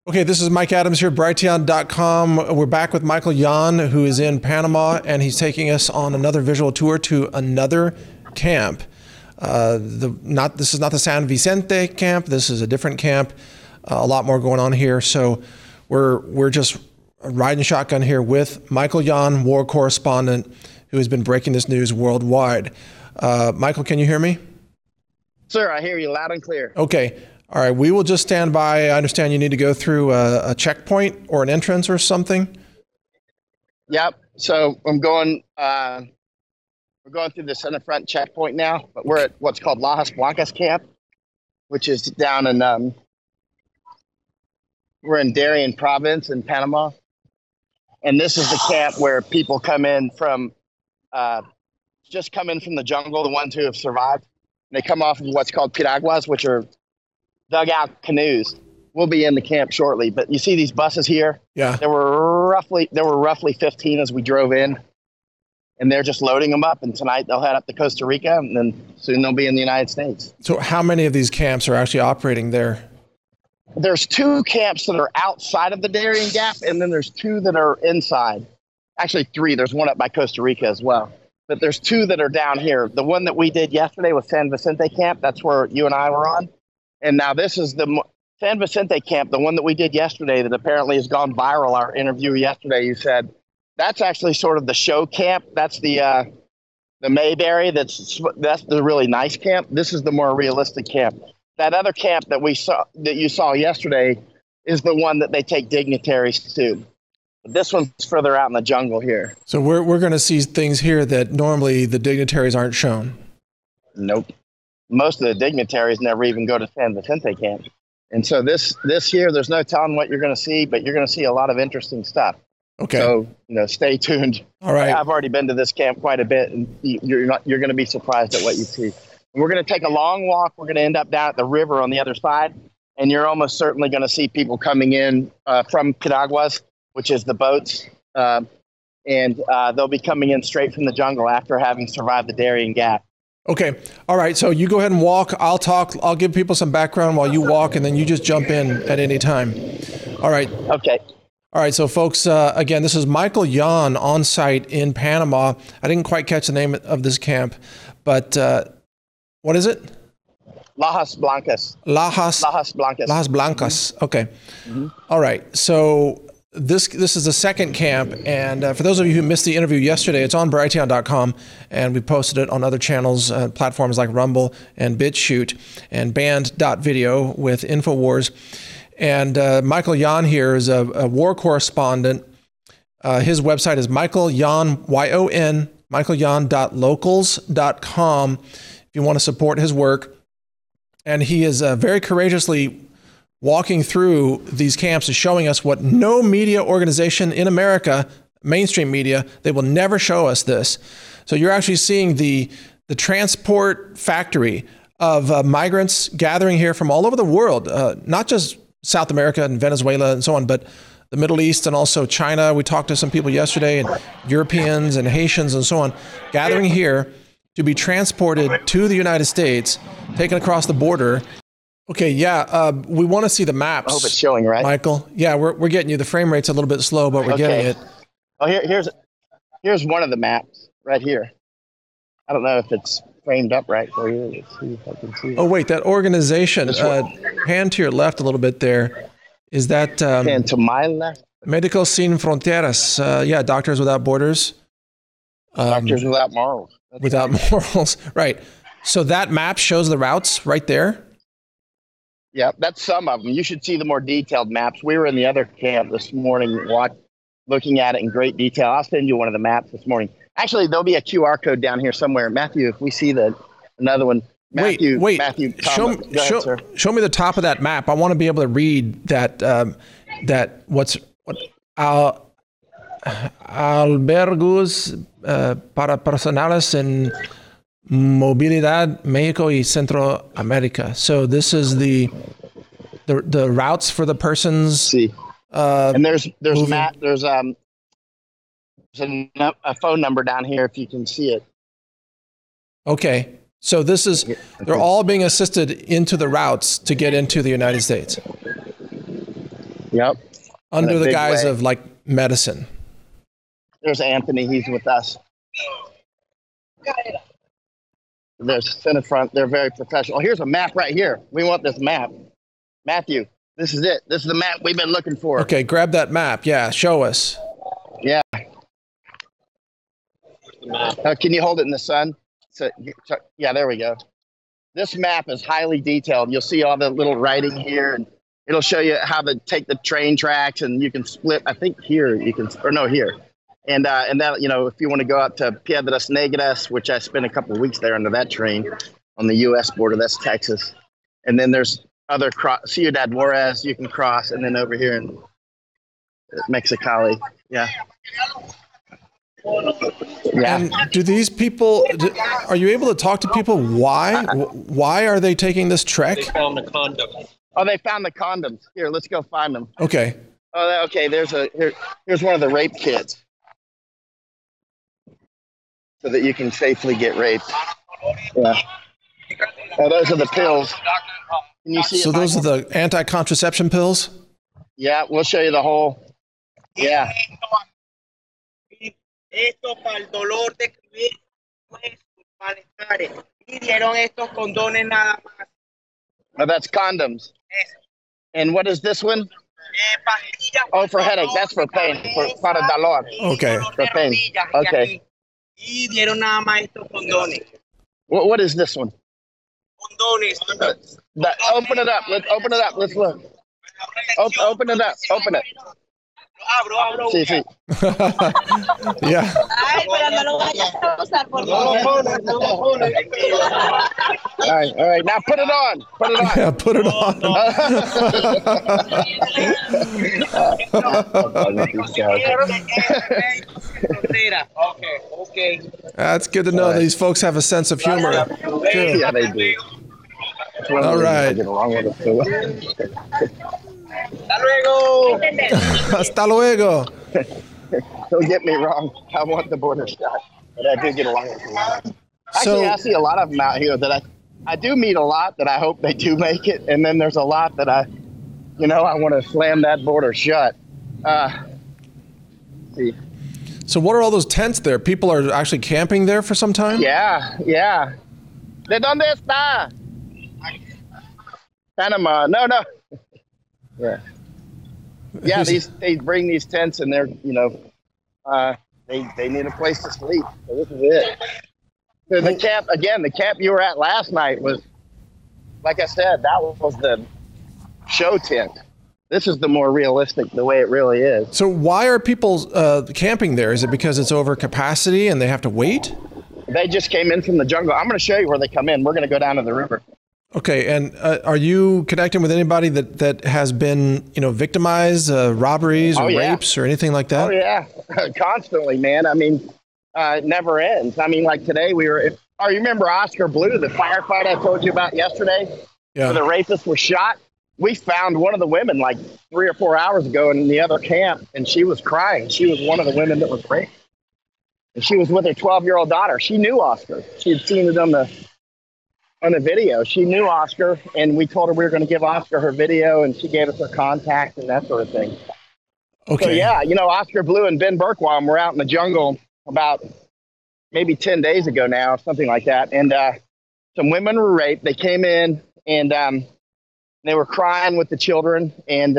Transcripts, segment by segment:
Okay, this is Mike Adams here, Brighteon.com. We're back with Michael Yon, who is in Panama, and he's taking us on another visual tour to another camp. This is not the San Vicente camp. This is a different camp. A lot more going on here. So we're just riding shotgun here with Michael Yon, war correspondent, who has been breaking this news worldwide. Michael, can you hear me? Sir, I hear you loud and clear. Okay. All right, we will just stand by. I understand you need to go through a checkpoint or an entrance or something. Yep. So we're going through the center front checkpoint now, but we're at what's called Lajas Blancas camp, which is down in we're in Darien province in Panama, and this is the camp where people come in from just come in from the jungle, the ones who have survived. They come off of what's called piraguas, which are dugout canoes. We'll be in the camp shortly, but you see these buses here? Yeah. There were roughly 15 as we drove in, and they're just loading them up. And tonight they'll head up to Costa Rica, and then soon they'll be in the United States. So how many of these camps are actually operating there? There's 2 camps that are outside of the Darien Gap, and then there's 2 that are inside. Actually 3. There's one up by Costa Rica as well. But there's 2 that are down here. The one that we did yesterday was San Vicente camp. That's where you and I were on. And now this is the San Vicente camp, the one that we did yesterday that apparently has gone viral. Our interview yesterday, you said, that's actually sort of the show camp. That's the Mayberry. That's the really nice camp. This is the more realistic camp. That other camp that you saw yesterday is the one that they take dignitaries to. But this one's further out in the jungle here. So we're going to see things here that normally the dignitaries aren't shown. Nope. Most of the dignitaries never even go to San Vicente camp. And so this here, there's no telling what you're going to see, but you're going to see a lot of interesting stuff. Okay. So, stay tuned. All right. I've already been to this camp quite a bit, and you're going to be surprised at what you see. And we're going to take a long walk. We're going to end up down at the river on the other side, and you're almost certainly going to see people coming in from piraguas, which is the boats, and they'll be coming in straight from the jungle after having survived the Darien Gap. Okay. All right. So you go ahead and walk. I'll talk. I'll give people some background while you walk, and then you just jump in at any time. All right. Okay. All right. So folks, again, this is Michael Yon on site in Panama. I didn't quite catch the name of this camp, but what is it? Lajas Blancas. Lajas Blancas. Lajas Blancas. Okay. Mm-hmm. All right. So this is the second camp, and for those of you who missed the interview yesterday, it's on Brighteon.com, and we posted it on other channels, platforms like Rumble and BitChute and Band.video with InfoWars. And Michael Yon here is a war correspondent. His website is Michael Yon, Y-O-N, michaelyon.locals.com if you want to support his work. And he is very courageously walking through these camps and showing us what no media organization in America, mainstream media, they will never show us this. So you're actually seeing the transport factory of migrants gathering here from all over the world, not just South America and Venezuela and so on, but the Middle East and also China. We talked to some people yesterday, and Europeans and Haitians and so on, gathering here to be transported to the United States, taken across the border. Okay, yeah, we want to see the maps. I hope it's showing, right? Michael, yeah, we're getting you. The frame rate's a little bit slow, but we're getting it. Oh, here's one of the maps right here. I don't know if it's framed up right for you. Let's see if I can see it. Oh, wait, that organization, pan to your left a little bit there. Is that... Pan to my left? Médicos Sin Fronteras. Yeah, Doctors Without Borders. Doctors Without Morals. Without morals, right. So that map shows the routes right there? Yeah, that's some of them. You should see the more detailed maps. We were in the other camp this morning looking at it in great detail. I'll send you one of the maps this morning. Actually, there'll be a QR code down here somewhere. Matthew, if we see another one. Matthew, show me the top of that map. I want to be able to read that albergos para personales en movilidad México y Centroamérica. So this is the routes for the persons. See, and there's a phone number down here if you can see it. Okay. So they're all being assisted into the routes to get into the United States. Yep. Under In a the big guise way. of like medicine. There's Anthony. He's with us. There's Cinefront. They're very professional. Here's a map right here. We want this map. Matthew, this is it. This is the map we've been looking for. Okay, grab that map. Yeah, show us. Yeah. Can you hold it in the sun? So, yeah, there we go. This map is highly detailed. You'll see all the little writing here, and it'll show you how to take the train tracks, and you can split. I think here you can, or no, here. And that, you know, if you want to go out to Piedras Negras, which I spent a couple of weeks there under that train on the U.S. border, that's Texas. And then there's other Ciudad Juarez you can cross, and then over here in Mexicali. Yeah. Yeah. And do these people, are you able to talk to people? Why are they taking this trek? They found the condom. Oh, they found the condoms. Here, let's go find them. Okay. Oh, okay. Here's one of the rape kits, so that you can safely get raped. Yeah. Oh, those are the pills. Can you see? So those are the anti-contraception pills? Yeah, we'll show you the whole. Yeah. Esto para el dolor de huesos, malestares. Y dieron estos condones nada más. Oh, that's condoms. And what is this one? Oh, for headache. That's for pain. Para dolor. Okay. For pain. Okay. Y dieron nada más estos condones. What is this one? Condones. Open it up. Let's open it up. Let's look. Open it up. Open it. Abro. Sí, sí. Yeah. Ay, pero no lo vayas a usar, por favor. All right. Now put it on. Put it on. Yeah, put it on. Okay. That's good to know these folks have a sense of humor. Too. Yeah, they do. It's one of the All reasons I right. get along with it so well. Hasta luego. Hasta luego. Don't get me wrong. I want the border shot, but I do get along with them. So- Actually, I see a lot of them out here that I do meet a lot that I hope they do make it, and then there's a lot that I want to slam that border shut. See. So what are all those tents there? People are actually camping there for some time? Yeah. ¿De dónde está? Panama. No. Yeah. Yeah, they bring these tents and they're, they need a place to sleep. So this is it. So the camp you were at last night was, like I said, that was the show tent. This is the more realistic, the way it really is. So why are people camping there? Is it because it's over capacity and they have to wait? They just came in from the jungle. I'm going to show you where they come in. We're going to go down to the river. Okay, and are you connecting with anybody that has been, victimized, robberies or rapes or anything like that? Oh, yeah. Constantly, man. I mean, it never ends. I mean, like today you remember Oscar Blue, the firefight I told you about yesterday? Yeah. Where the rapists were shot? We found one of the women like 3 or 4 hours ago in the other camp, and she was crying. She was one of the women that was raped. And she was with her 12-year-old daughter. She knew Oscar. She had seen it on the video. She knew Oscar, and we told her we were going to give Oscar her video, and she gave us her contact and that sort of thing. Okay. So, yeah, Oscar Blue and Ben Berkwam were out in the jungle about maybe 10 days ago now, something like that. And some women were raped. They came in, and they were crying with the children. And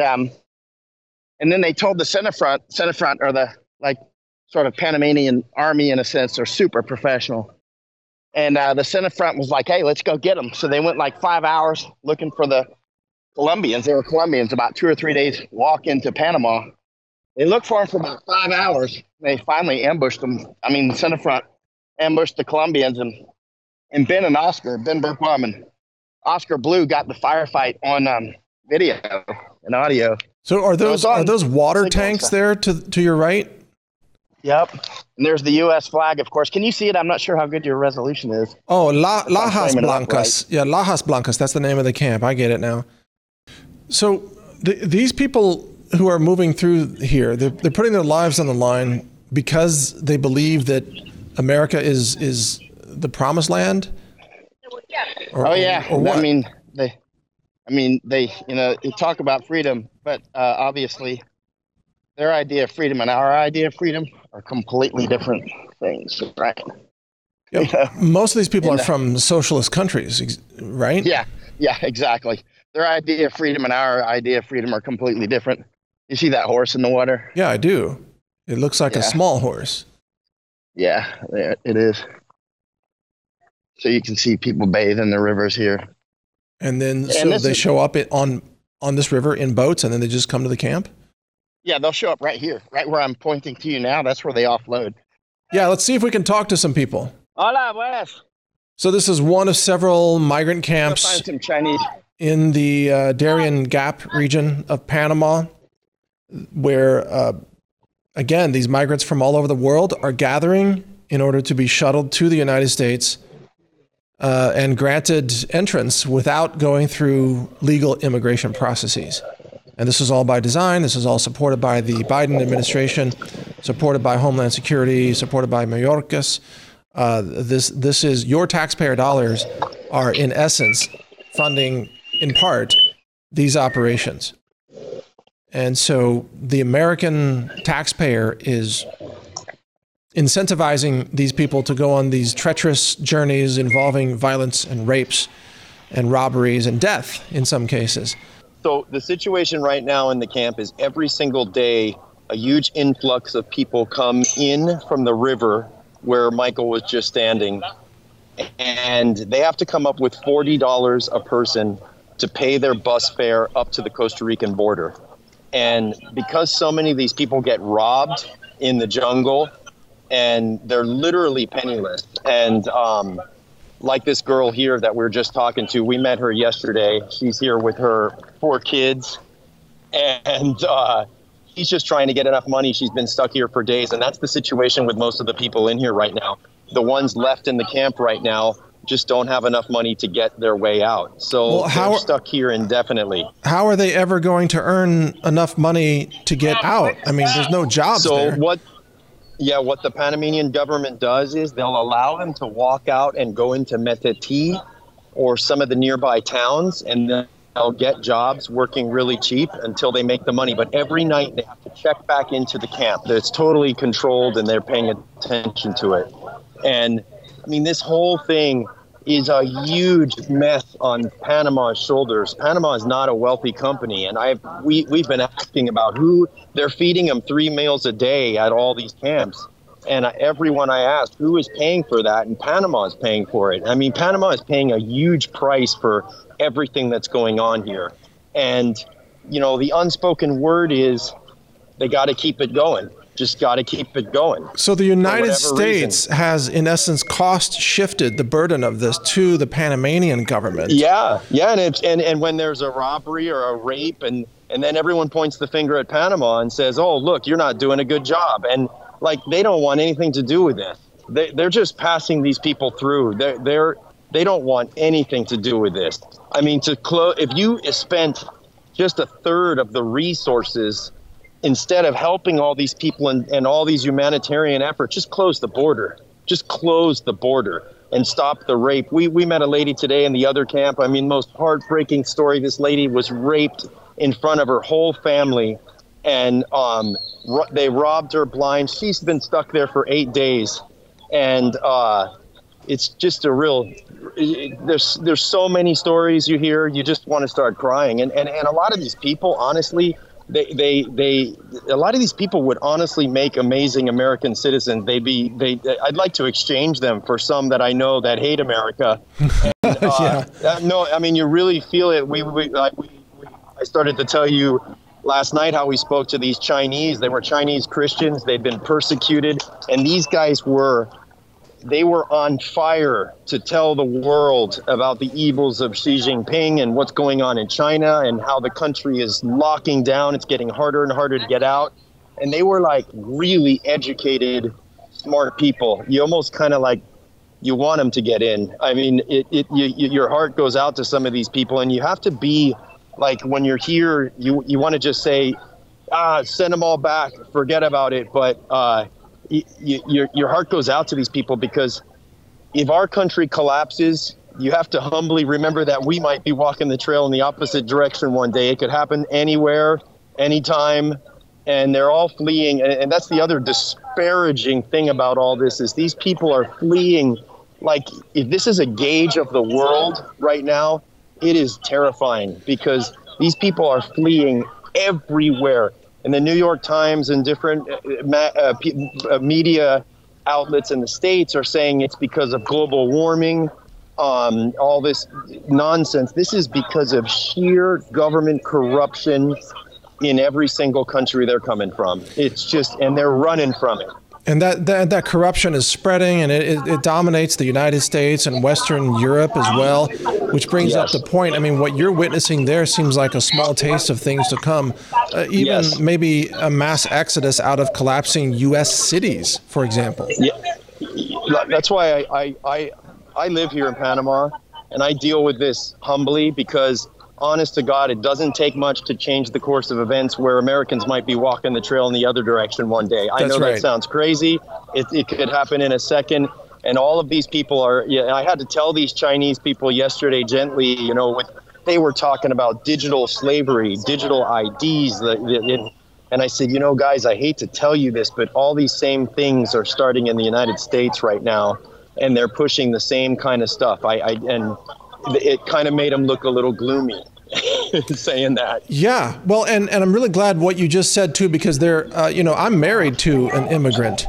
then they told the Cinefront, or the, sort of Panamanian army, in a sense, they're super professional. And the Cinefront was like, hey, let's go get them. So they went 5 hours looking for the Colombians. They were Colombians, about 2 or 3 days walk into Panama. They looked for them for about 5 hours. They finally ambushed them. I mean, the Cinefront ambushed the Colombians, and Ben Berkwam and Oscar Blue got the firefight on video and audio. So are those water tanks there to your right? Yep. And there's the U.S. flag, of course. Can you see it? I'm not sure how good your resolution is. Oh, Lajas framing it up Blancas. Yeah, Lajas Blancas. That's the name of the camp. I get it now. So these people who are moving through here, they're putting their lives on the line because they believe that America is the promised land? Or what? They you talk about freedom, But obviously, their idea of freedom and our idea of freedom are completely different things, right? Yeah, most of these people are from socialist countries, right? Yeah, exactly. Their idea of freedom and our idea of freedom are completely different. You see that horse in the water? Yeah, I do. It looks like a small horse. Yeah, it is. So you can see people bathe in the rivers here. And then they show up on this river in boats, and then they just come to the camp? Yeah, they'll show up right here, right where I'm pointing to you now. That's where they offload. Yeah, let's see if we can talk to some people. Hola, buenas. So this is one of several migrant camps Find some Chinese in the Darien Gap region of Panama, where, again, these migrants from all over the world are gathering in order to be shuttled to the United States and granted entrance without going through legal immigration processes. And this is all by design. This is all supported by the Biden administration, supported by Homeland Security, supported by Mayorkas. This is your taxpayer dollars are in essence funding in part these operations. And so the American taxpayer is incentivizing these people to go on these treacherous journeys involving violence and rapes and robberies and death in some cases. So the situation right now in the camp is every single day, a huge influx of people come in from the river where Michael was just standing, and they have to come up with $40 a person to pay their bus fare up to the Costa Rican border. And because so many of these people get robbed in the jungle, and they're literally penniless. And like this girl here that we were just talking to, we met her yesterday. She's here with her 4 kids, and she's just trying to get enough money. She's been stuck here for days, and that's the situation with most of the people in here right now. The ones left in the camp right now just don't have enough money to get their way out. So they're stuck here indefinitely. How are they ever going to earn enough money to get out? I mean, there's no jobs there. What the Panamanian government does is they'll allow them to walk out and go into Meteti or some of the nearby towns, and then they'll get jobs working really cheap until they make the money. But every night they have to check back into the camp. It's totally controlled, and they're paying attention to it. And I mean, this whole thing is a huge mess on Panama's shoulders. Panama is not a wealthy company, and we've been asking about who they're feeding them 3 meals a day at all these camps. And everyone I asked, who is paying for that? And Panama is paying for it. I mean, Panama is paying a huge price for everything that's going on here. And, you know, the unspoken word is they got to keep it going. Just got to keep it going. So the United States has, in essence, cost shifted the burden of this to the Panamanian government. Yeah, and when there's a robbery or a rape, and then everyone points the finger at Panama and says, "Oh, look, you're not doing a good job," and like they don't want anything to do with this. They're just passing these people through. They don't want anything to do with this. I mean, if you spent just a third of the resources, instead of helping all these people and all these humanitarian efforts, just close the border. Just close the border and stop the rape. We met a lady today in the other camp. I mean, most heartbreaking story. This lady was raped in front of her whole family, and they robbed her blind. She's been stuck there for 8 days, and it's just a real. There's so many stories you hear. You just want to start crying, and a lot of these people, honestly. A lot of these people would honestly make amazing American citizens. I'd like to exchange them for some that I know that hate America. And, no, I mean, you really feel it. I started to tell you last night how we spoke to these Chinese. They were Chinese Christians. They'd been persecuted, and these guys were on fire to tell the world about the evils of Xi Jinping and what's going on in China and how the country is locking down. It's getting harder and harder to get out. And they were like really educated, smart people. You almost kind of like, you want them to get in. I mean, your heart goes out to some of these people, and you have to be like, when you're here, you want to just say, send them all back, forget about it. But, your heart goes out to these people, because if our country collapses, you have to humbly remember that we might be walking the trail in the opposite direction one day. It could happen anywhere. anytime. And they're all fleeing. And that's the other disparaging thing about all this is these people are fleeing. Like, if this is a gauge of the world right now, it is terrifying because these people are fleeing everywhere. And the New York Times and different media outlets in the States are saying it's because of global warming, all this nonsense. This is because of sheer government corruption in every single country they're coming from. It's just, and they're running from it. And that corruption is spreading, and it dominates the United States and Western Europe as well, which brings up the point. I mean, what you're witnessing there seems like a small taste of things to come, even maybe a mass exodus out of collapsing U.S. cities, for example. Yeah, that's why I live here in Panama, and I deal with this humbly because, honest to God, it doesn't take much to change the course of events where Americans might be walking the trail in the other direction one day. I know that sounds crazy. It could happen in a second. And all of these people are, I had to tell these Chinese people yesterday gently, they were talking about digital slavery, digital IDs. And I said, guys, I hate to tell you this, but all these same things are starting in the United States right now. And they're pushing the same kind of stuff. And it kind of made them look a little gloomy saying that. Yeah. Well, and I'm really glad what you just said too, because I'm married to an immigrant,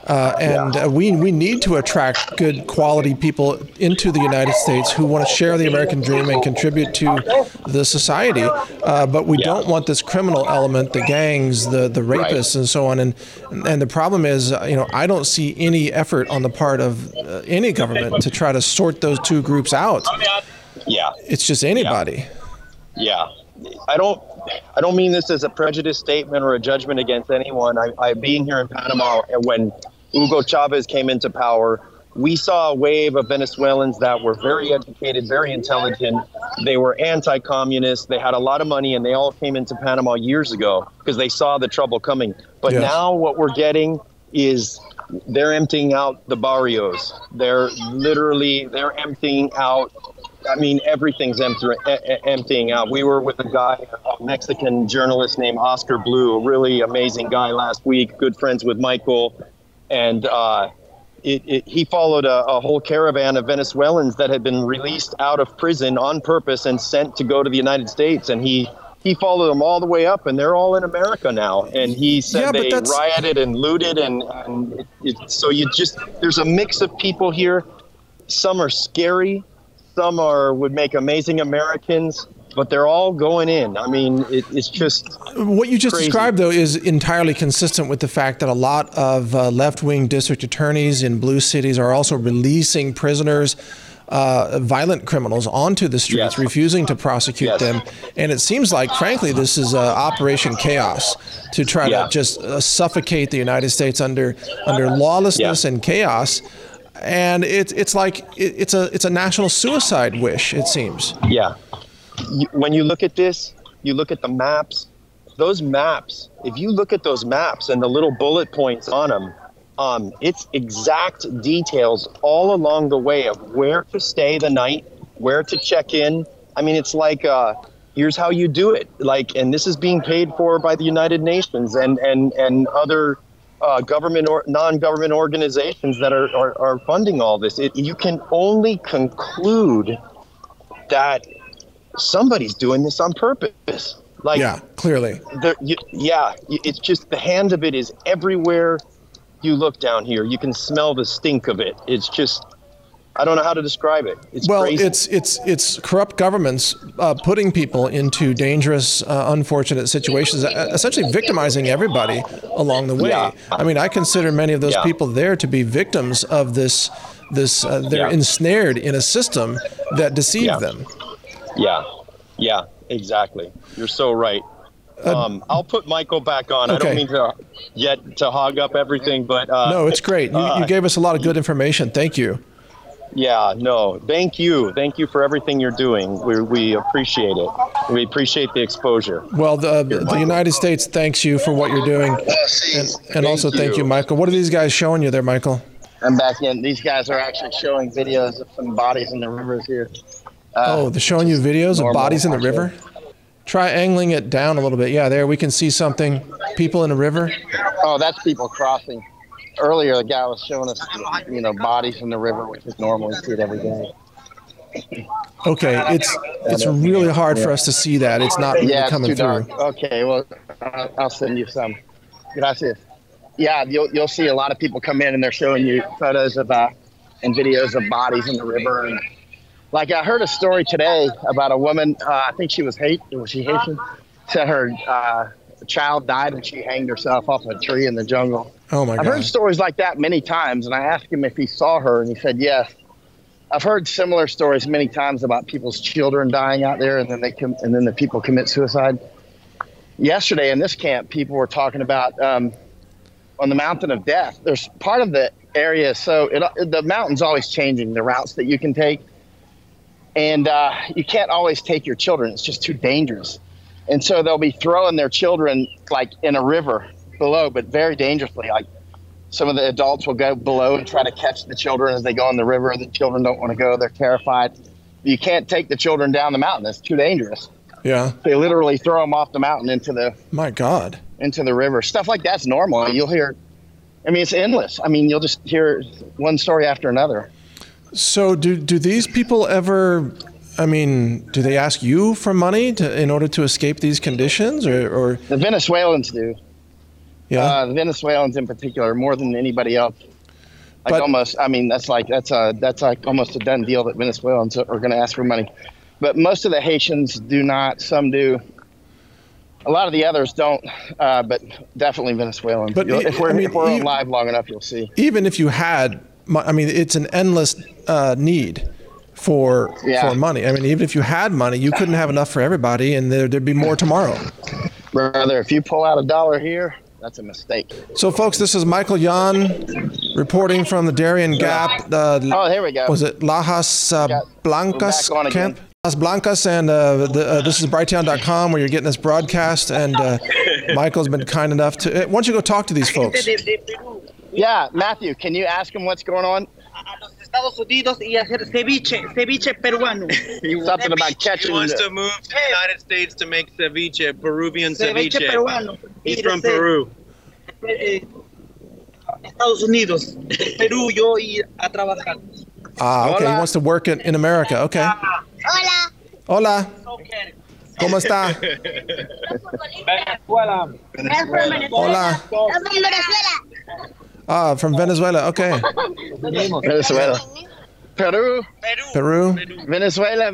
and we need to attract good quality people into the United States who want to share the American dream and contribute to the society. But we don't want this criminal element, the gangs, the rapists and so on. And the problem is, I don't see any effort on the part of any government to try to sort those two groups out. Yeah. It's just anybody. Yeah. I don't mean this as a prejudice statement or a judgment against anyone. I being here in Panama, when Hugo Chavez came into power, we saw a wave of Venezuelans that were very educated, very intelligent. They were anti-communist. They had a lot of money, and they all came into Panama years ago because they saw the trouble coming. But now what we're getting is they're emptying out the barrios. They're emptying out. I mean, everything's emptying out. We were with a guy, a Mexican journalist named Oscar Blue, a really amazing guy last week, good friends with Michael. And he followed a whole caravan of Venezuelans that had been released out of prison on purpose and sent to go to the United States. And he followed them all the way up, and they're all in America now. And he said they rioted and looted. So there's a mix of people here. Some are scary. Some would make amazing Americans, but they're all going in. I mean, it's just what you just crazy. described, though, is entirely consistent with the fact that a lot of left-wing district attorneys in blue cities are also releasing prisoners, violent criminals, onto the streets, refusing to prosecute them. And it seems like, frankly, this is Operation Chaos to try to just suffocate the United States under lawlessness and chaos. And it's like it's a national suicide wish, it seems. Yeah. When you look at this, you look at the maps. Those maps, if you look at those maps and the little bullet points on them, it's exact details all along the way of where to stay the night, where to check in. I mean, it's like here's how you do it. And this is being paid for by the United Nations and other government or non-government organizations that are funding all this. You can only conclude that somebody's doing this on purpose. Clearly. It's just the hand of it is everywhere you look down here. You can smell the stink of it. It's just, I don't know how to describe it. It's crazy. It's corrupt governments putting people into dangerous, unfortunate situations, essentially victimizing everybody along the way. Yeah. I mean, I consider many of those people there to be victims of this. They're ensnared in a system that deceived them. Yeah, exactly. You're so right. I'll put Michael back on. Okay. I don't mean to hog up everything, but no, it's great. You gave us a lot of good information. Thank you. Yeah, no, thank you. Thank you for everything you're doing. We appreciate it. We appreciate the exposure. Well, the United States thanks you for what you're doing. And also thank you, Michael. What are these guys showing you there, Michael? I'm back in. These guys are actually showing videos of some bodies in the rivers here. They're showing you videos of bodies in the river? Try angling it down a little bit. Yeah, there we can see something. People in a river. Oh, that's people crossing. Earlier, the guy was showing us, bodies in the river, which is normal. We see it every day. Okay, it's really hard for us to see that. It's not really coming it's too through. dark. Okay, well, I'll send you some. Gracias. Yeah, you'll see a lot of people come in and they're showing you photos of and videos of bodies in the river. And like I heard a story today about a woman. I think she was Haitian. Said her child died and she hanged herself off a tree in the jungle. Oh my God! I've heard stories like that many times, and I asked him if he saw her, and he said yes. I've heard similar stories many times about people's children dying out there, and then the people commit suicide. Yesterday in this camp, people were talking about on the Mountain of Death. There's part of the area, so the mountain's always changing the routes that you can take, and you can't always take your children. It's just too dangerous, and so they'll be throwing their children like in a river below, but very dangerously. Like some of the adults will go below and try to catch the children as they go in the river. The children don't want to go. They're terrified. You can't take the children down the mountain. It's too dangerous. Yeah. They literally throw them off the mountain into the river. Stuff like that's normal. You'll hear, it's endless. You'll just hear one story after another. So do these people ever, do they ask you for money in order to escape these conditions or? The Venezuelans do. Yeah. The Venezuelans in particular, more than anybody else. That's almost a done deal that Venezuelans are going to ask for money. But most of the Haitians do not. Some do. A lot of the others don't, but definitely Venezuelans. But if we're alive long enough, you'll see. Even if you had, it's an endless need for money. Even if you had money, you couldn't have enough for everybody, and there'd be more tomorrow. Brother, if you pull out $1 here, that's a mistake. So, folks, this is Michael Yan reporting from the Darien Gap. Here we go. Was it Lajas Blancas camp? Las Blancas, and this is Brighteon.com where you're getting this broadcast, and Michael's been kind enough to... why don't you go talk to these folks? Yeah, Matthew, can you ask him what's going on? Estados Unidos y hacer ceviche peruano. Something about catching... He wants to move to the United States to make ceviche, Peruvian ceviche. Peruano. He's from Peru. Estados Unidos, Perú, yo ir a trabajar. Okay, he wants to work in America, okay. Hola. Hola. ¿Cómo está? Venezuela. Hola. From Venezuela, okay. Venezuela. Peru. Venezuela.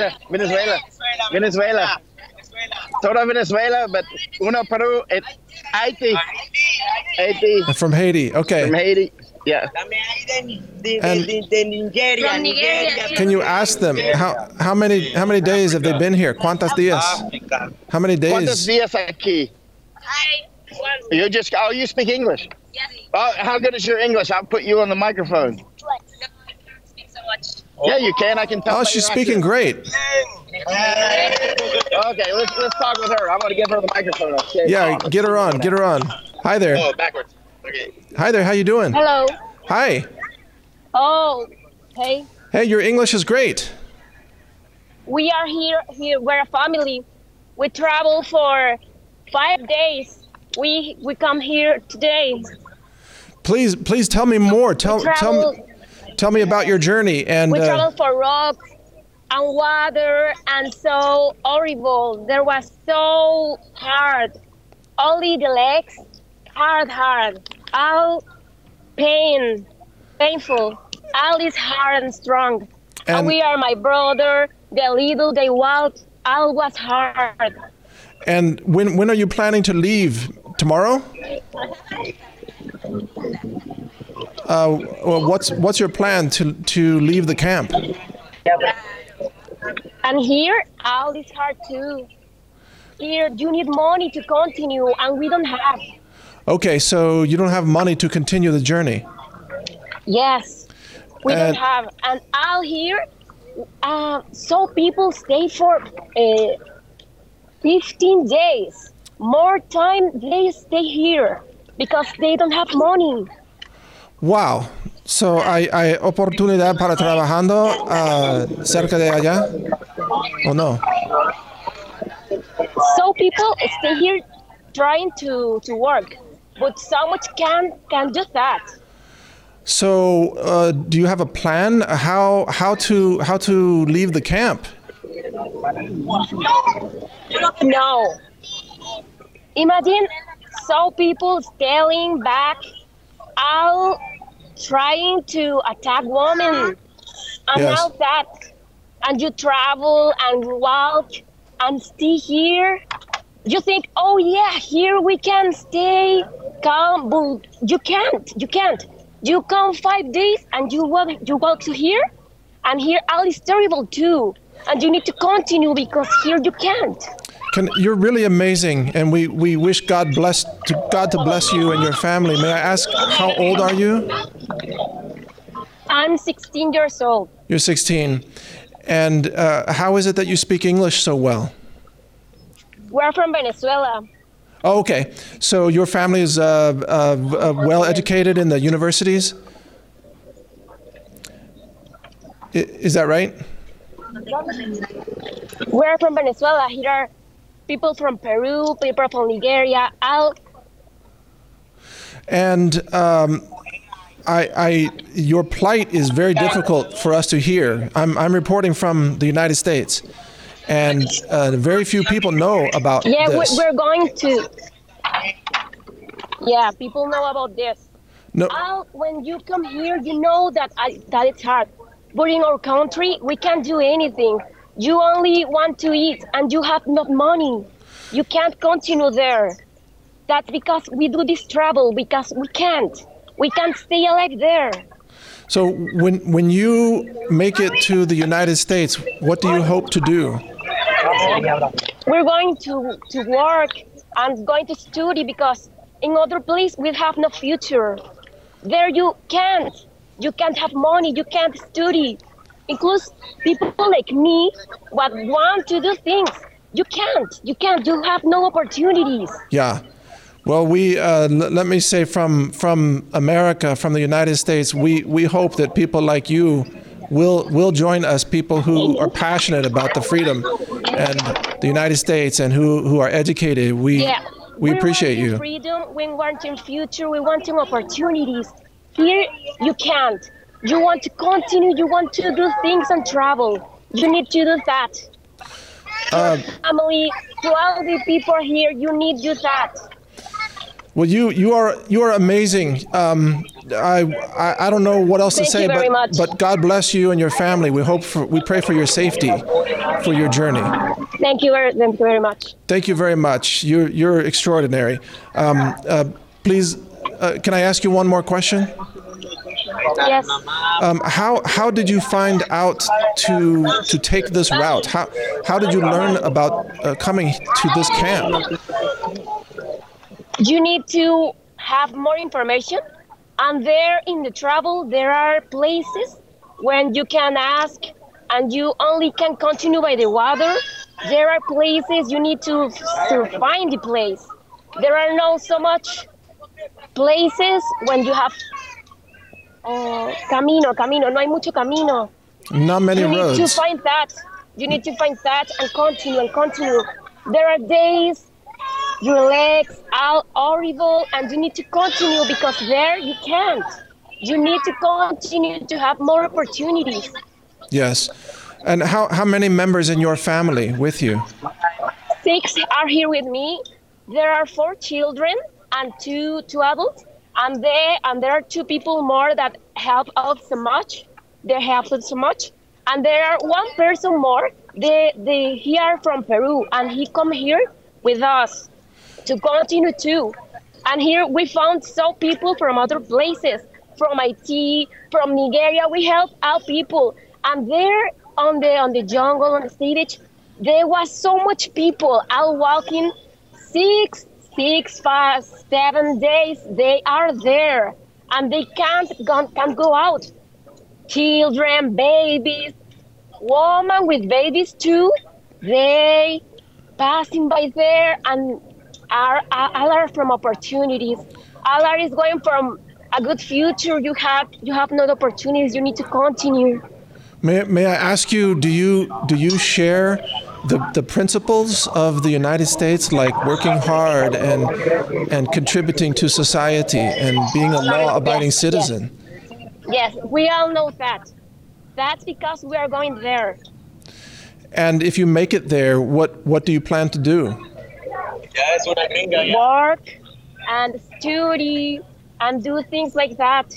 Toda Venezuela, but uno Peru, Haiti. From Haiti, okay. From Haiti, yeah. Nigeria. Can you ask them how many days have they been here? ¿Cuántos días? How many days? ¿Cuántos días aquí? You speak English? Yes. Oh, how good is your English? I'll put you on the microphone. Speak so much. Yeah, you can. I can tell. Oh, she's speaking great. Okay, let's talk with her. I'm going to give her the microphone. Okay. Yeah, get her on. Hi there. Oh, backwards. Okay. Hi there. How you doing? Hello. Hi. Oh, hey. Hey, your English is great. We are here. We're a family. We travel for 5 days. We come here today. Please tell me more. Tell me about your journey. And we travel for rocks and water, and so horrible. There was so hard. Only the legs, hard. All painful. All is hard and strong. And we are my brother. The little they walked. All was hard. And when are you planning to leave? Tomorrow? What's your plan to leave the camp? And here, all is hard too. Here, you need money to continue, and we don't have. Okay, so you don't have money to continue the journey? Yes, we don't have. And all here, so people stay for 15 days. More time they stay here because they don't have money. Wow. So hay oportunidad para trabajando cerca de allá, ¿o no? So people stay here trying to work, but so much can do that. So, do you have a plan how to leave the camp? No. Imagine so people staying back, all trying to attack women, and Yes. all that, and you travel and walk and stay here. You think, oh yeah, here we can stay calm, but you can't. You come 5 days and you walk to here, and here all is terrible too, and you need to continue because here you can't. You're really amazing, and we wish God to bless you and your family. May I ask, how old are you? I'm 16 years old. You're 16. And how is it that you speak English so well? We're from Venezuela. Oh, okay. So your family is well educated in the universities? Is that right? We're from Venezuela. Here are people from Peru, people from Nigeria, all. And your plight is very difficult for us to hear. I'm reporting from the United States, and very few people know about this. We're going to. Yeah, people know about this. No, When you come here, you know that it's hard. But in our country, we can't do anything. You only want to eat, and you have no money. You can't continue there. That's because we do this travel, because we can't. We can't stay alive there. so when you make it to the United States, what do you hope to do? We're going to work and going to study because in other place we have no future. There you can't have money, you can't study. Includes people like me what want to do things. You can't, you have no opportunities. Yeah. Well, we let me say from America, from the United States, we hope that people like you will join us, people who are passionate about the freedom and the United States and who are educated. We appreciate you. Freedom, we want future, we want opportunities. Here you can't. You want to continue, you want to do things and travel. You need to do that. Family, to all the people here, you need to do that. Well, you are amazing. I don't know what else to say, but God bless you and your family. We pray for your safety, for your journey. Thank you very much. Thank you very much. You're extraordinary. Please, can I ask you one more question? Yes. How did you find out to take this route? How did you learn about coming to this camp? You need to have more information, and there in the travel there are places when you can ask and you only can continue by the water. There are places you need to find the place. There are not so much places when you have camino, no hay mucho camino. Not many roads. You need to find that. You need to find that and continue. There are days your legs are horrible and you need to continue because there you can't. You need to continue to have more opportunities. Yes. And how many members in your family with you? 6 are here with me. There are 4 children and two adults. And there are 2 people more that help out so much. They help us so much. And there are 1 person more. He are from Peru and he come here with us to continue too. And here we found some people from other places, from Haiti, from Nigeria. We help out people. And there on the jungle, on the stage, there was so much people all walking 6, 5, 7 days. They are there and they can't go out. Children, babies, women with babies too, they passing by there and are from opportunities. All is going from a good future. You have no opportunities. You need to continue. May I ask you? Do you share the principles of the United States, like working hard and contributing to society and being a law-abiding citizen. Yes, we all know that. That's because we are going there. And if you make it there, what do you plan to do? Work and study and do things like that.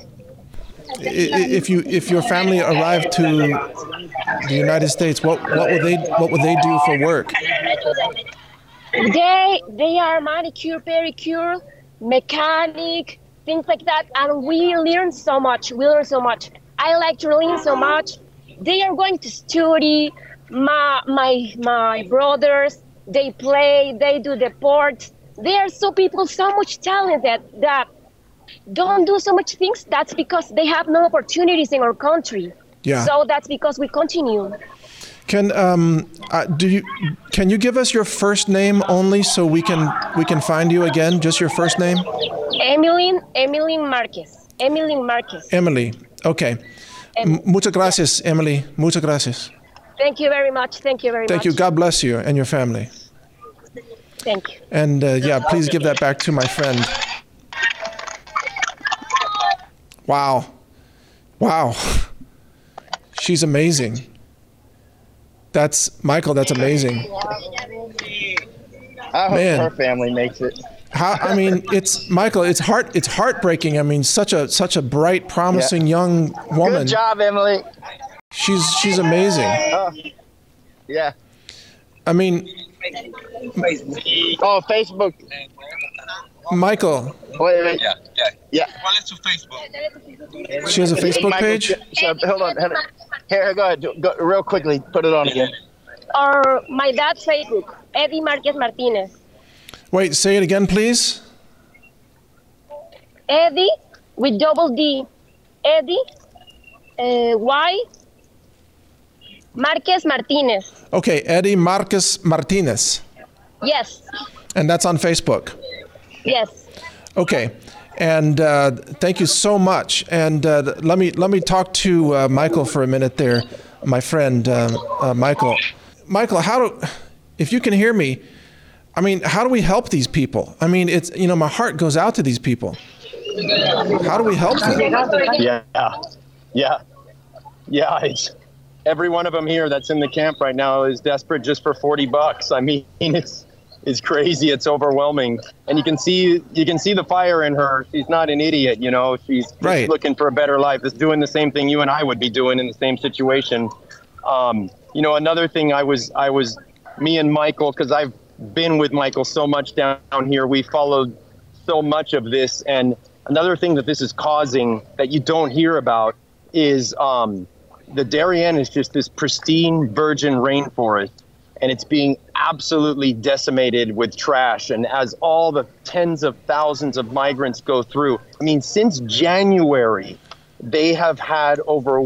If your family arrived to the United States, what would they do for work? They are manicure, pedicure, mechanic, things like that, and we learn so much. I like to learn so much. They are going to study. My brothers, they play, they do the sports. They are so much talented that don't do so much things. That's because they have no opportunities in our country. Yeah. So that's because we continue. Can you give us your first name only so we can find you again? Just your first name? Emily Marquez. Emily. Okay. Muchas gracias, Emily. Muchas gracias. Thank you very much. Thank you. God bless you and your family. Thank you. And please give that back to my friend. Wow. She's amazing. That's Michael. That's amazing. I hope Man. her family makes it. It's Michael. It's heartbreaking. I mean, such a bright, promising young woman. Good job, Emily. She's amazing. Yeah. I mean, Oh, Facebook. Michael. Wait. Yeah. ¿Cuál es su Facebook? She has a Facebook Michael, page? So, hold on. Here, go ahead. Go, real quickly, put it on again. Or my dad's Facebook, Eddie Marquez Martinez. Wait, say it again, please. Eddie with double D. Eddie Y Marquez Martinez. Okay, Eddie Marquez Martinez. Yes. And that's on Facebook. Yes. Okay. And thank you so much. And let me talk to Michael for a minute there, my friend Michael. Michael, if you can hear me, I mean, how do we help these people? I mean, it's, my heart goes out to these people. How do we help them? Yeah. It's every one of them here that's in the camp right now is desperate just for $40. I mean, it's crazy. It's overwhelming. And you can see the fire in her. She's not an idiot, she's right. Looking for a better life. Is doing the same thing you and I would be doing in the same situation. Another thing me and Michael, because I've been with Michael so much down here, we followed so much of this. And another thing that this is causing that you don't hear about is the Darien is just this pristine virgin rainforest, and it's being absolutely decimated with trash. And as all the tens of thousands of migrants go through, I mean, since January, they have had over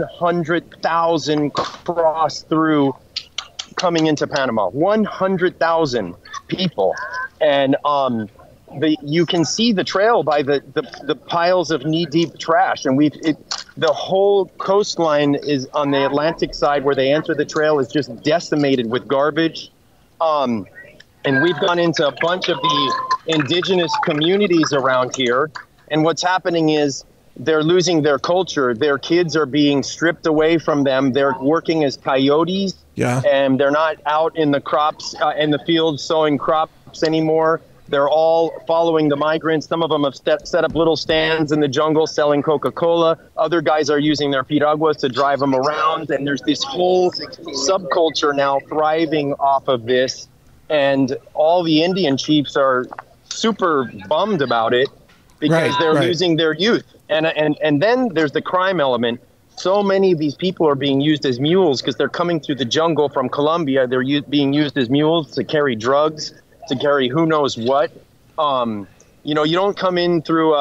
100,000 cross through coming into Panama. 100,000 people. And you can see the trail by the piles of knee-deep trash. And the whole coastline is on the Atlantic side where they enter the trail is just decimated with garbage. And we've gone into a bunch of the indigenous communities around here. And what's happening is they're losing their culture. Their kids are being stripped away from them. They're working as coyotes. Yeah. And they're not out in the crops, in the fields sowing crops anymore. They're all following the migrants. Some of them have set up little stands in the jungle selling Coca-Cola. Other guys are using their piraguas to drive them around. And there's this whole subculture now thriving off of this. And all the Indian chiefs are super bummed about it because they're losing their youth. And then there's the crime element. So many of these people are being used as mules because they're coming through the jungle from Colombia. They're being used as mules to carry drugs, to carry who knows what. You don't come in through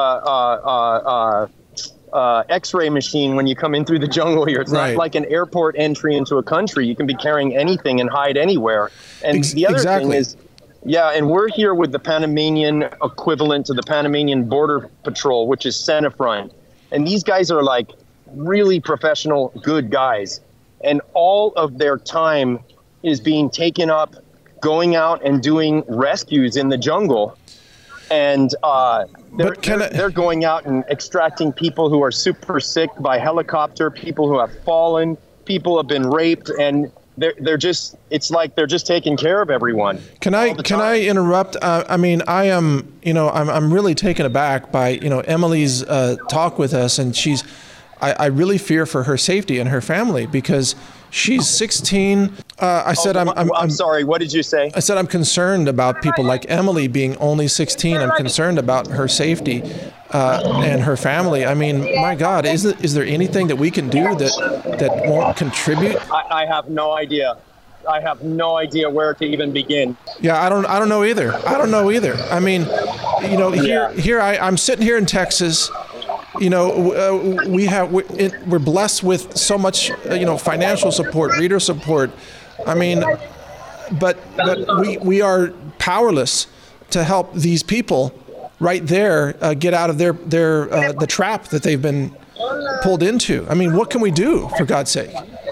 a X-ray machine when you come in through the jungle here. It's not like an airport entry into a country. You can be carrying anything and hide anywhere. And the other thing is, and we're here with the Panamanian equivalent to the Panamanian Border Patrol, which is Senafront. And these guys are like really professional, good guys. And all of their time is being taken up, going out and doing rescues in the jungle. And they're going out and extracting people who are super sick by helicopter, people who have fallen, people have been raped, and they're just, it's like they're just taking care of everyone. Can I interrupt? I mean, I am, I'm really taken aback by, Emily's talk with us, and I really fear for her safety and her family because she's 16. I said, I'm sorry. What did you say? I said, I'm concerned about people like Emily being only 16. I'm concerned about her safety and her family. I mean, my God, is there anything that we can do that won't contribute? I have no idea. I have no idea where to even begin. Yeah, I don't know either. I mean, I'm sitting here in Texas. We're blessed with so much, financial support, reader support. I mean, but we are powerless to help these people right there get out of the trap that they've been pulled into. I mean, what can we do, for God's sake?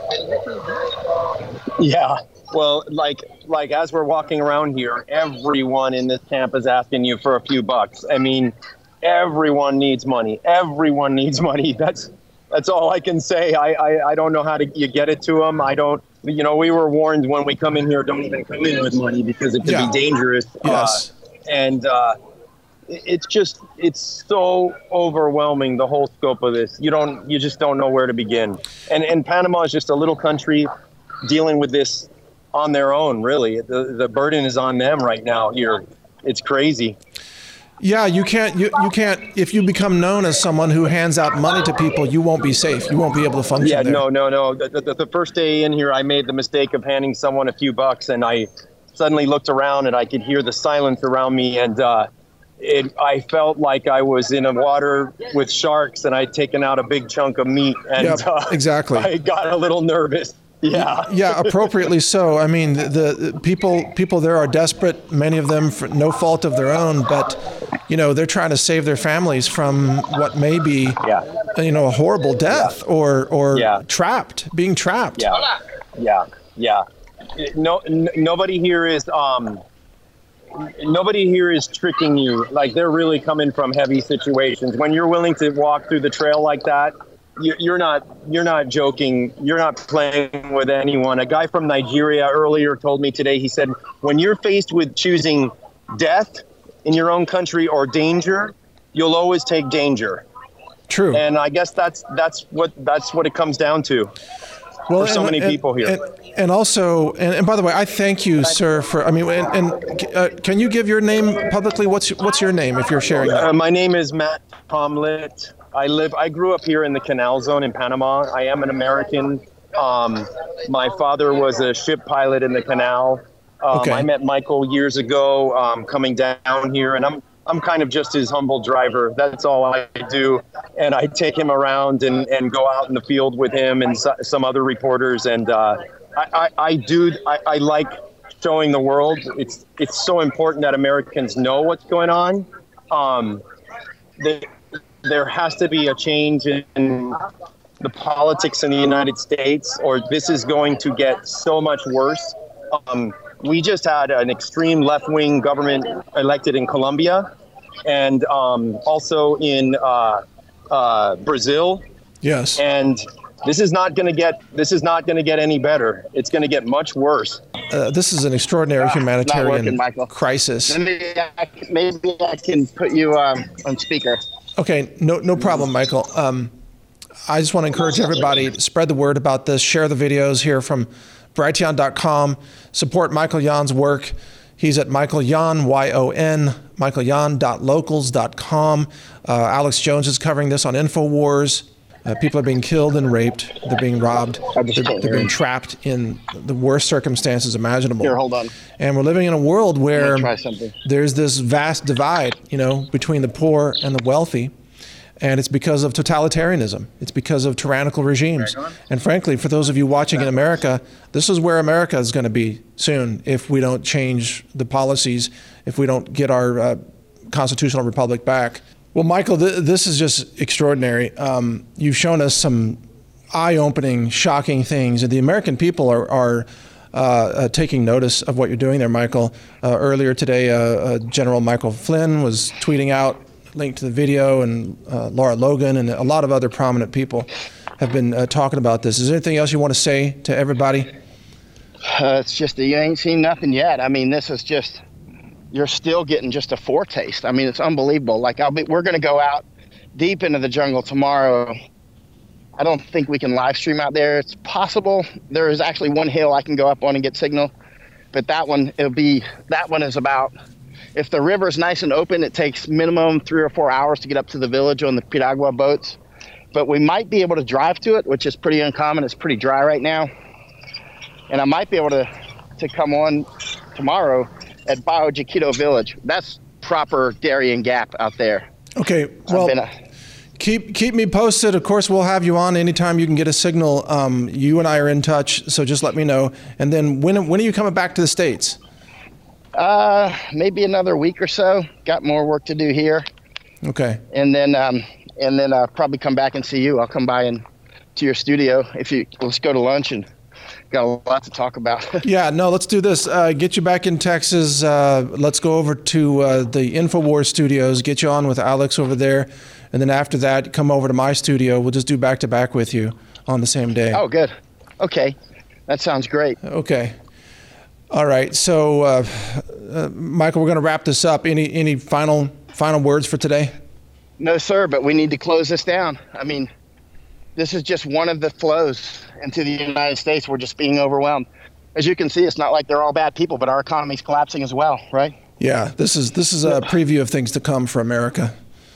Yeah. Well, like as we're walking around here, everyone in this camp is asking you for a few bucks. I mean, everyone needs money. Everyone needs money. That's all I can say. I don't know how you get it to them. I don't. We were warned when we come in here, don't even come in with money because it can be dangerous. Yes. It's so overwhelming, the whole scope of this. You just don't know where to begin. And Panama is just a little country dealing with this on their own, really. The burden is on them right now here. It's crazy. Yeah, you can't, if you become known as someone who hands out money to people, you won't be safe. You won't be able to function there. No. The first day in here, I made the mistake of handing someone a few bucks, and I suddenly looked around and I could hear the silence around me, and I felt like I was in a water with sharks and I'd taken out a big chunk of meat, and exactly. I got a little nervous. Yeah, appropriately so. I mean, the people there are desperate, many of them for no fault of their own, but they're trying to save their families from what may be a horrible death or being trapped. Yeah. Nobody here is tricking you. Like, they're really coming from heavy situations. When you're willing to walk through the trail like that, you're not joking. You're not playing with anyone. A guy from Nigeria earlier told me today, he said, when you're faced with choosing death in your own country or danger, you'll always take danger. True. And I guess that's what it comes down to. Well, for so many people here. And also, and by the way, I thank you, sir, for, can you give your name publicly? What's your name, if you're sharing that? My name is Matt Tomlet. I grew up here in the Canal Zone in Panama. I am an American. My father was a ship pilot in the canal. I met Michael years ago coming down here, and I'm kind of just his humble driver. That's all I do. And I take him around and go out in the field with him and some other reporters. And I like showing the world. It's so important that Americans know what's going on. There has to be a change in the politics in the United States, or this is going to get so much worse. We just had an extreme left-wing government elected in Colombia, and also in Brazil. Yes. And this is not going to get any better. It's going to get much worse. This is an extraordinary humanitarian crisis. Maybe I can put you on speaker. Okay, no problem, Michael. I just want to encourage everybody to spread the word about this, share the videos here from Brighteon.com, support Michael Yon's work. He's at Michael Yon, Y-O-N, michaelyon.locals.com. Alex Jones is covering this on InfoWars. People are being killed and raped. They're being robbed. They're being trapped in the worst circumstances imaginable. Here, hold on. And we're living in a world where there's this vast divide, between the poor and the wealthy. And it's because of totalitarianism. It's because of tyrannical regimes. And frankly, for those of you watching in America, this is where America is going to be soon if we don't change the policies, if we don't get our constitutional republic back. Well, Michael, this is just extraordinary. You've shown us some eye-opening, shocking things. And the American people are taking notice of what you're doing there, Michael. Earlier today, General Michael Flynn was tweeting out a link to the video, and Laura Logan and a lot of other prominent people have been talking about this. Is there anything else you want to say to everybody? It's just that you ain't seen nothing yet. I mean, this is just, you're still getting just a foretaste. I mean, it's unbelievable. Like, we're going to go out deep into the jungle tomorrow. I don't think we can live stream out there. It's possible. There is actually one hill I can go up on and get signal, but that one is about, if the river's nice and open, it takes minimum 3 or 4 hours to get up to the village on the Piragua boats. But we might be able to drive to it, which is pretty uncommon. It's pretty dry right now. And I might be able to come on tomorrow at Bajo Chiquito Village. That's proper Darien Gap out there. Okay, well, keep me posted. Of course, we'll have you on anytime you can get a signal. You and I are in touch, so just let me know. And then when are you coming back to the States? Maybe another week or so. Got more work to do here. Okay. And then I'll probably come back and see you. I'll come by to your studio. Let's go to lunch, and got a lot to talk about. Yeah, no, let's do this. Get you back in Texas. Let's go over to the InfoWars studios, get you on with Alex over there. And then after that, come over to my studio. We'll just do back-to-back with you on the same day. Oh, good. Okay. That sounds great. Okay. All right. So, Michael, we're going to wrap this up. Any final words for today? No, sir, but we need to close this down. I mean, this is just one of the flows into the United States. We're just being overwhelmed. As you can see, it's not like they're all bad people, but our economy's collapsing as well, right? Yeah, this is a preview of things to come for America.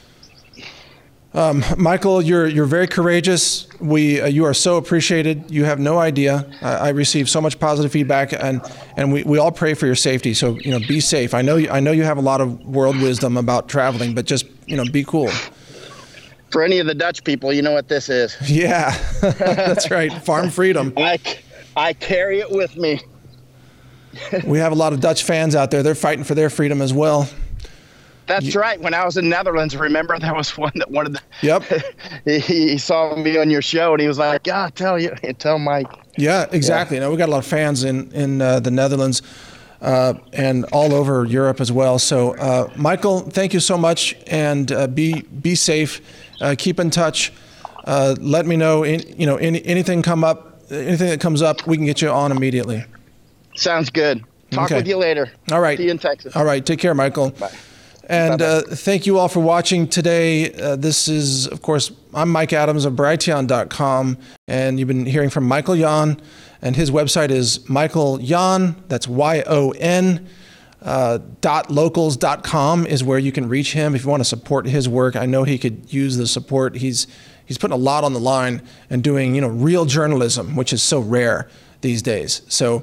Michael, you're very courageous. You are so appreciated. You have no idea. I receive so much positive feedback, and we all pray for your safety. So be safe. I know you have a lot of world wisdom about traveling, but just be cool. For any of the Dutch people, you know what this is. Yeah, that's right. Farm freedom. I carry it with me. We have a lot of Dutch fans out there. They're fighting for their freedom as well. That's right. When I was in the Netherlands, remember there was one that wanted to. Yep. he saw me on your show and he was like, "Yeah, tell Mike." Yeah, exactly. Yeah. We got a lot of fans in the Netherlands and all over Europe as well. So, Michael, thank you so much, and be safe. Keep in touch. Let me know. Anything that comes up, we can get you on immediately. Sounds good. Talk with you later. All right. See you in Texas. All right. Take care, Michael. Bye. And thank you all for watching today. This is, of course, I'm Mike Adams of Brighteon.com, and you've been hearing from Michael Yon, and his website is Michael Yon, that's YON, .locals.com is where you can reach him if you want to support his work. I know he could use the support. He's putting a lot on the line and doing, real journalism, which is so rare these days. So,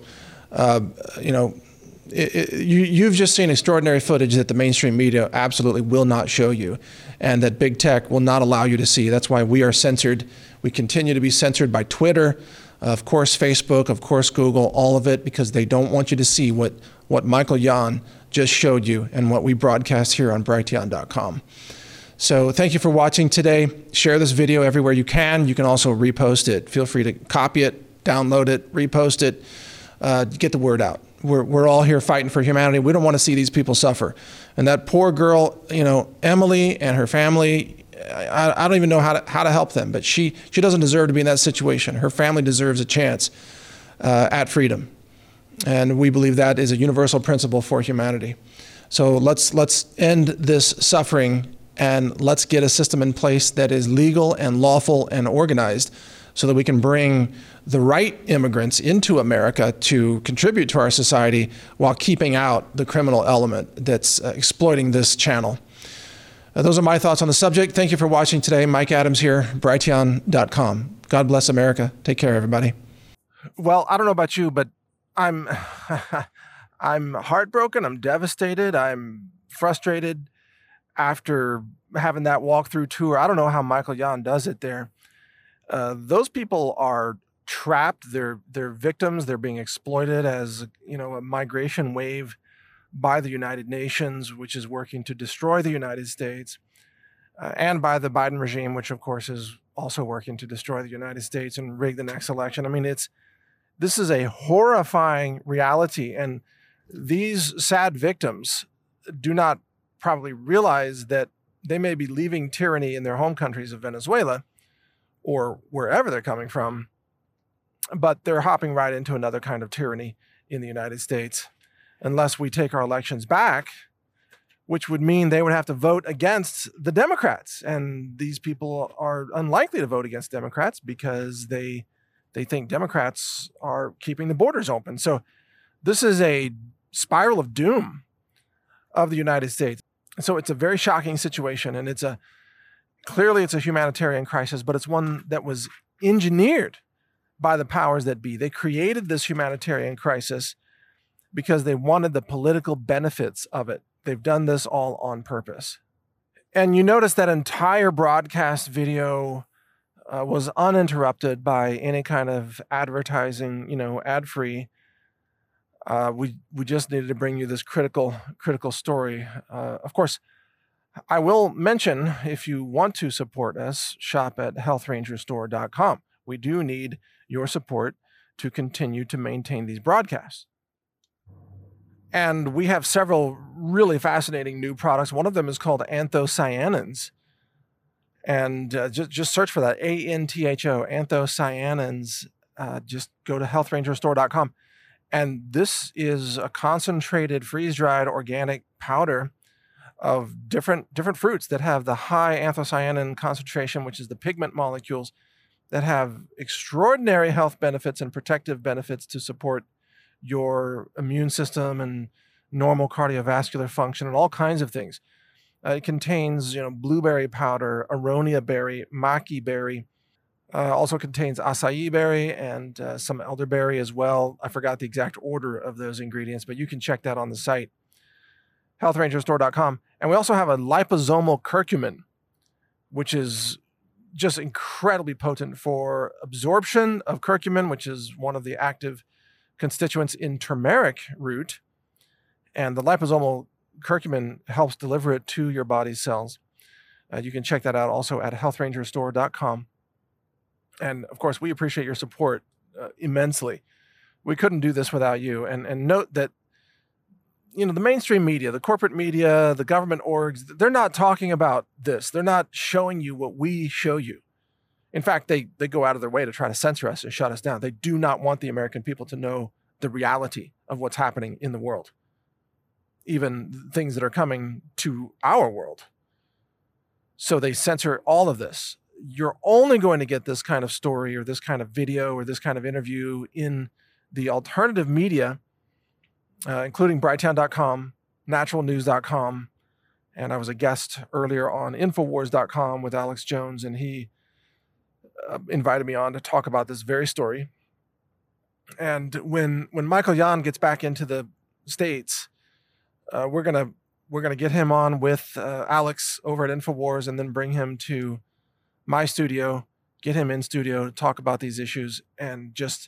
you've just seen extraordinary footage that the mainstream media absolutely will not show you, and that big tech will not allow you to see. That's why we are censored. We continue to be censored by Twitter, of course Facebook, of course Google, all of it, because they don't want you to see what Michael Yon just showed you and what we broadcast here on Brighteon.com. So thank you for watching today. Share this video everywhere you can. You can also repost it. Feel free to copy it, download it, repost it, get the word out. We're all here fighting for humanity. We don't want to see these people suffer. And that poor girl, Emily and her family, I don't even know how to help them, but she doesn't deserve to be in that situation. Her family deserves a chance at freedom. And we believe that is a universal principle for humanity. So let's end this suffering, and let's get a system in place that is legal and lawful and organized, so that we can bring the right immigrants into America to contribute to our society while keeping out the criminal element that's exploiting this channel. Those are my thoughts on the subject. Thank you for watching today. Mike Adams here, Brighteon.com. God bless America. Take care, everybody. Well, I don't know about you, but I'm heartbroken. I'm devastated. I'm frustrated after having that walkthrough tour. I don't know how Michael Yon does it there. Those people are trapped. They're victims. They're being exploited as a migration wave by the United Nations, which is working to destroy the United States, and by the Biden regime, which of course is also working to destroy the United States and rig the next election. I mean, This is a horrifying reality, and these sad victims do not probably realize that they may be leaving tyranny in their home countries of Venezuela or wherever they're coming from, but they're hopping right into another kind of tyranny in the United States unless we take our elections back, which would mean they would have to vote against the Democrats. And these people are unlikely to vote against Democrats because they think Democrats are keeping the borders open. So this is a spiral of doom of the United States. So it's a very shocking situation, and clearly it's a humanitarian crisis, but it's one that was engineered by the powers that be. They created this humanitarian crisis because they wanted the political benefits of it. They've done this all on purpose. And you notice that entire broadcast video was uninterrupted by any kind of advertising, ad-free. We just needed to bring you this critical story. Of course, I will mention, if you want to support us, shop at healthrangerstore.com. We do need your support to continue to maintain these broadcasts. And we have several really fascinating new products. One of them is called anthocyanins. And just search for that, ANTHO, anthocyanins. Just go to healthrangerstore.com. And this is a concentrated, freeze-dried organic powder of different fruits that have the high anthocyanin concentration, which is the pigment molecules that have extraordinary health benefits and protective benefits to support your immune system and normal cardiovascular function and all kinds of things. It contains, blueberry powder, aronia berry, maqui berry. Also contains acai berry and some elderberry as well. I forgot the exact order of those ingredients, but you can check that on the site, healthrangerstore.com. And we also have a liposomal curcumin, which is just incredibly potent for absorption of curcumin, which is one of the active constituents in turmeric root. And the liposomal curcumin helps deliver it to your body's cells. You can check that out also at healthrangerstore.com. And of course, we appreciate your support immensely. We couldn't do this without you. And note that, the mainstream media, the corporate media, the government orgs, they're not talking about this. They're not showing you what we show you. In fact, they go out of their way to try to censor us and shut us down. They do not want the American people to know the reality of what's happening in the world, even things that are coming to our world. So they censor all of this. You're only going to get this kind of story or this kind of video or this kind of interview in the alternative media, including Brighteon.com, naturalnews.com. And I was a guest earlier on Infowars.com with Alex Jones, and he invited me on to talk about this very story. And when Michael Yon gets back into the States, we're gonna get him on with Alex over at Infowars, and then bring him to my studio, get him in studio to talk about these issues. And just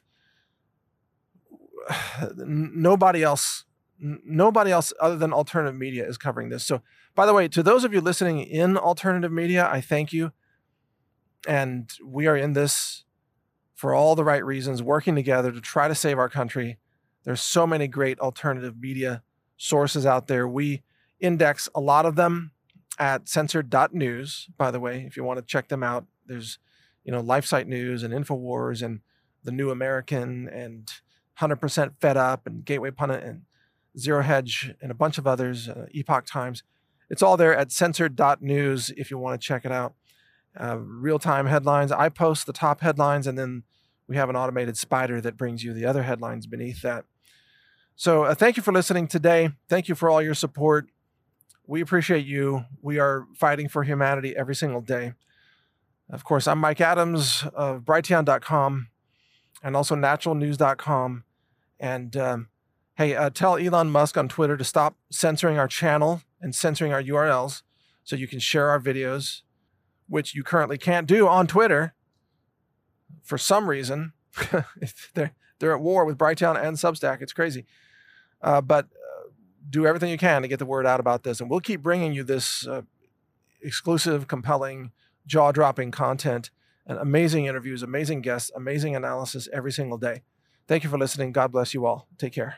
nobody else other than alternative media is covering this. So, by the way, to those of you listening in alternative media, I thank you. And we are in this for all the right reasons, working together to try to save our country. There's so many great alternative media sources out there. We index a lot of them at censored.news, by the way, if you want to check them out. There's, LifeSite News and Infowars and The New American and 100% Fed Up and Gateway Pundit and Zero Hedge and a bunch of others, Epoch Times. It's all there at censored.news if you want to check it out. Real-time headlines. I post the top headlines, and then we have an automated spider that brings you the other headlines beneath that. So thank you for listening today. Thank you for all your support. We appreciate you. We are fighting for humanity every single day. Of course, I'm Mike Adams of Brighteon.com and also naturalnews.com. And hey, tell Elon Musk on Twitter to stop censoring our channel and censoring our URLs so you can share our videos, which you currently can't do on Twitter for some reason. They're at war with Brighteon and Substack. It's crazy. But do everything you can to get the word out about this. And we'll keep bringing you this exclusive, compelling, jaw-dropping content and amazing interviews, amazing guests, amazing analysis every single day. Thank you for listening. God bless you all. Take care.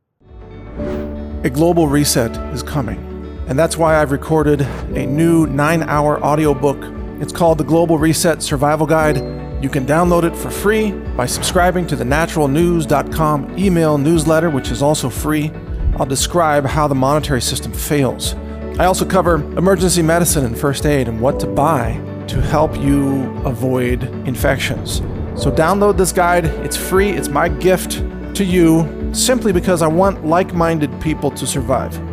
A global reset is coming, and that's why I've recorded a new 9-hour audiobook. It's called The Global Reset Survival Guide. You can download it for free by subscribing to the naturalnews.com email newsletter, which is also free. I'll describe how the monetary system fails. I also cover emergency medicine and first aid and what to buy to help you avoid infections. So download this guide. It's free. It's my gift to you simply because I want like-minded people to survive.